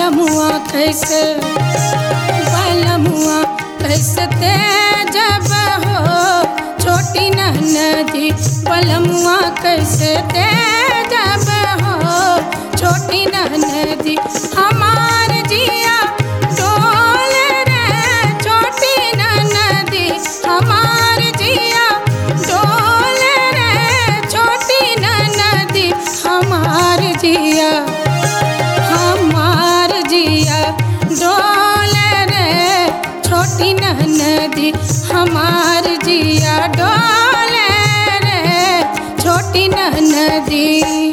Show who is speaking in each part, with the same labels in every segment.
Speaker 1: बलमुआ कैसे तेजब हो छोटी नदी। बलमुआ कैसे तेजब हो छोटी नदी। हमार जिया डोल रे छोटी नदी। हमार जिया डोल रे छोटी नदी। हमार जिया डोल रे छोटी नदी। हमार जिया डोल रे छोटी नदी।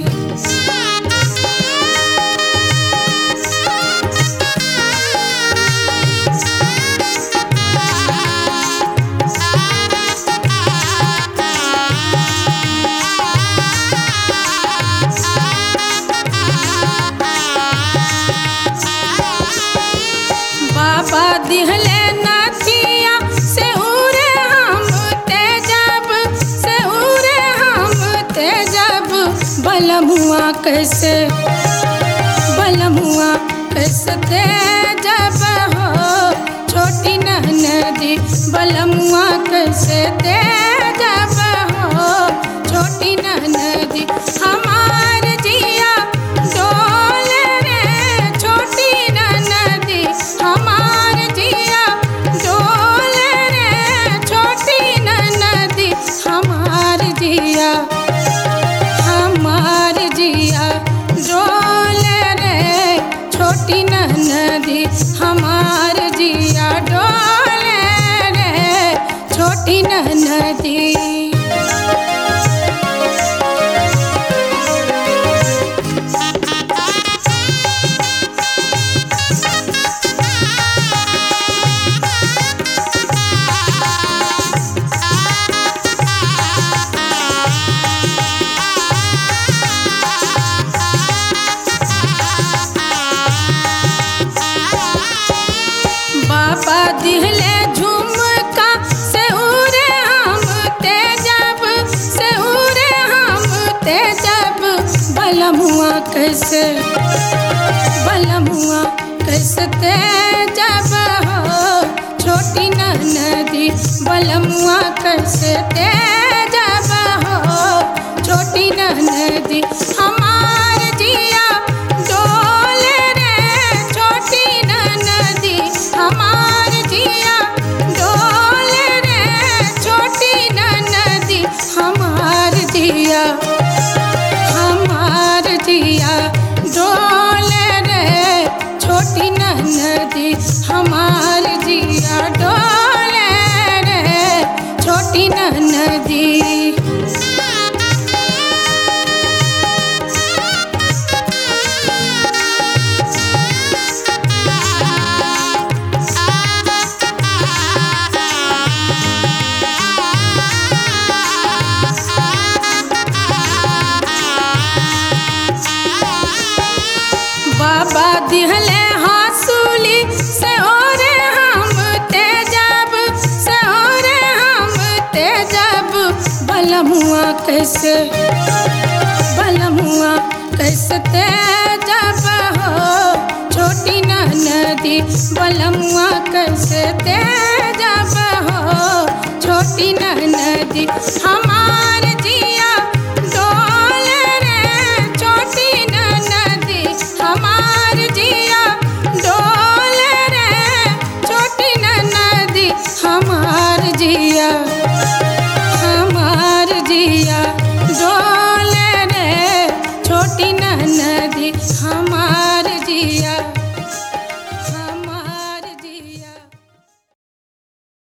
Speaker 1: बाबा दिहले नथिया से उरे हम तेजब से उरे हम तेजब। बलमुआ कैसे तेजब हो छोटी नदी। बलमुआ कैसे तेजब हो छोटी नदी। हमार जिया डोल रे छोटी नदी। हमार जिया डोल रे छोटी नदी। हमार जिया डोल रे छोटी नदी। हमार जिया डोल रे छोटी नदी। बाबा दिहले झुमका से उरे हम तेजब से उरे हम तेजब। बलमुआ कैसे तेजब हो छोटी नदी। बलमुआ कैसे तेजब हो छोटी नदी। हमार जिया डोल रे छोटी नदी। हमार जिया डोल रे छोटी नदी। हमार जिया डोल रे छोटी नदी। हमार जिया डोल रे छोटी नदी। बाबा दिहले हासूली से ओरे हम तेजब से ओरे हम तेजब। बलमुआ कैसे तेजब हो छोटी नदी। बलमुआ कैसे तेजब हो छोटी नदी। हम